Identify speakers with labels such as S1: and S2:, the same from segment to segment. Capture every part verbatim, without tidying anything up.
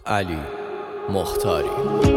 S1: علی مختاری.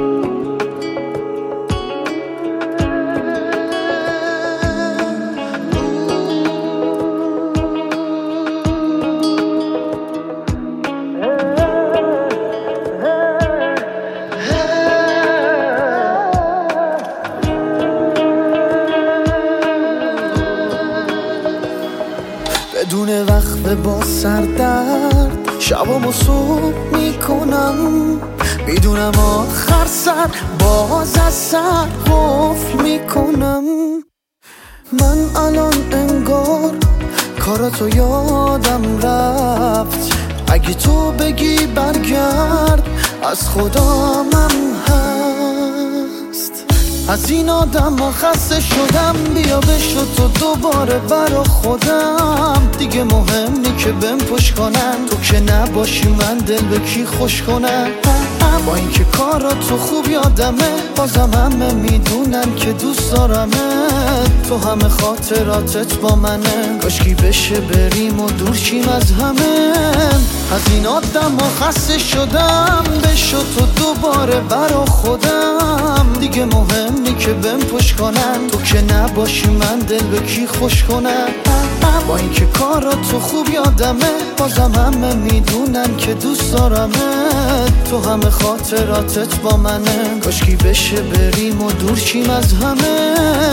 S2: بدون وقفه با سردرد شبامو صبح میکنم، میدونم آخر سر باز از سر قفل میکنم. من الان انگار کاراتو یادم رفت، اگه تو بگی برگرد از خدامم هست. از این آدم ها خسته شدم، بیا بشو تو دوباره برا خودم. دیگه مهم نی که بهم پشت کنن، تو که نباشی من دل به کی خوش کنم. با اینکه کاراتو خوب یادمه، بازم همه میدونن که دوست دارمت. تو همه خاطراتت با منه، کاشکی بشه بریم و دور چیم از همه. از این آدم ها خسته شدم، بشو تو دوباره برا خودم. دیگه مهم نی که بهم پشت کنن، تو که نباشی من دل به کی خوش کنم. با اینکه کاراتو خوب یادمه، بازم همه میدونن که دوست دارمت. تو همه خاطراتت با منه، کاشکی بشه بریم و دور چیم از همه.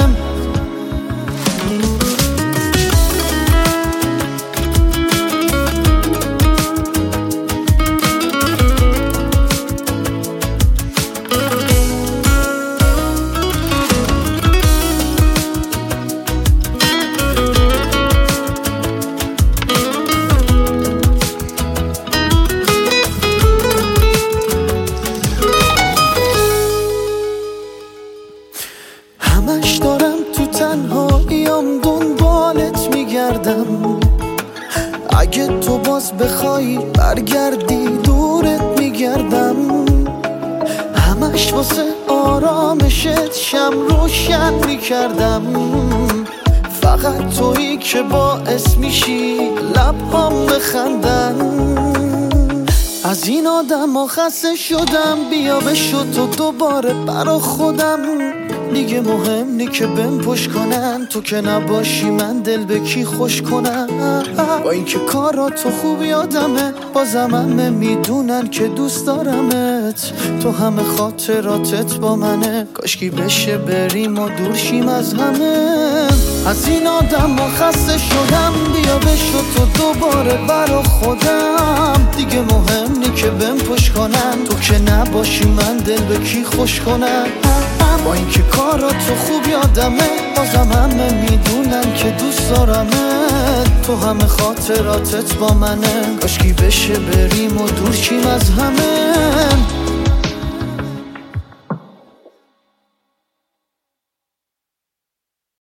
S2: همش دارم تو تنهاییام دنبالت میگردم، اگه تو باز بخوای برگردی دورت میگردم. همش واسه آرامشت شم روشن میکردم، فقط تویی که باعث میشی لبهام بخندن. از این آدم ها خسته شدم، بیا بشو تو دوباره برا خودم. دیگه مهم نی که بهم پشت کنن، تو که نباشی من دل به کی خوش کنم. با اینکه کاراتو خوب یادمه، بازم همه میدونن که دوست دارمت. تو همه خاطراتت با منه، کاشکی بشه بریم و دور شیم از همه. از این آدم ها خسته شدم، بیا بشو تو دوباره برا خودم. دیگه مهم نی که بهم پشت کنن، تو که نباشی من دل به کی خوش کنم. با اینکه کاراتو خوب یادمه، بازم همه میدونن که دوست دارمت. تو همه خاطراتت با منه، کاشکی بشه بریم و دور چیم از همه.